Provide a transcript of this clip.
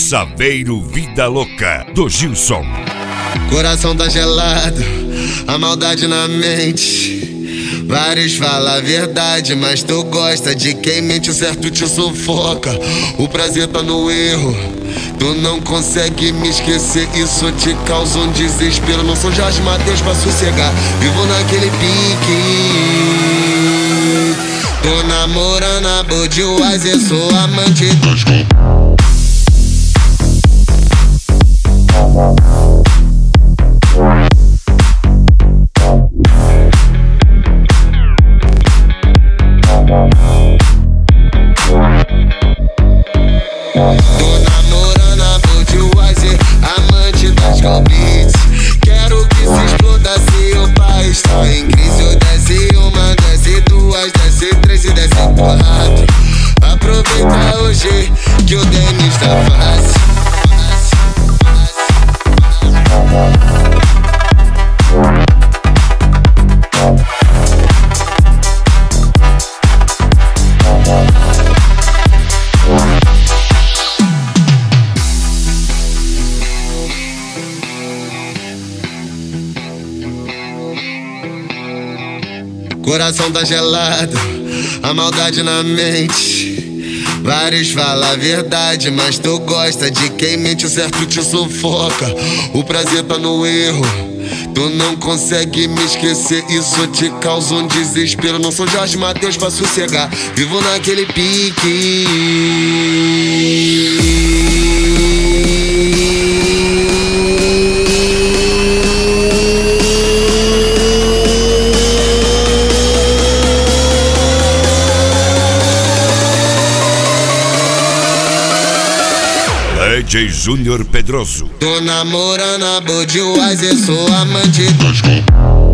Saveiro Vida Louca, do Gilson. Coração tá gelado, a maldade na mente. Vários falam a verdade, mas tu gosta de quem mente, o certo te sufoca. O prazer tá no erro, tu não consegue me esquecer, isso te causa um desespero. Não sou Jorge Mateus pra sossegar, vivo naquele pique. Tô namorando a Budweiser, sou amante dos... Tô namorando a Budweiser, amante das Golbeats. Quero que se exploda se o país tá em crise. Eu desce uma, desce duas, desce três e desce quatro. Aproveita hoje que o Denis tá fácil. Coração tá gelado, a maldade na mente. Vários falam a verdade, mas tu gosta de quem mente, o certo te sufoca. O prazer tá no erro, tu não consegue me esquecer, isso te causa um desespero. Não sou Jorge Mateus pra sossegar, vivo naquele pique. DJ Júnior Pedroso. Tô namorando a Budweiser, sou amante dos...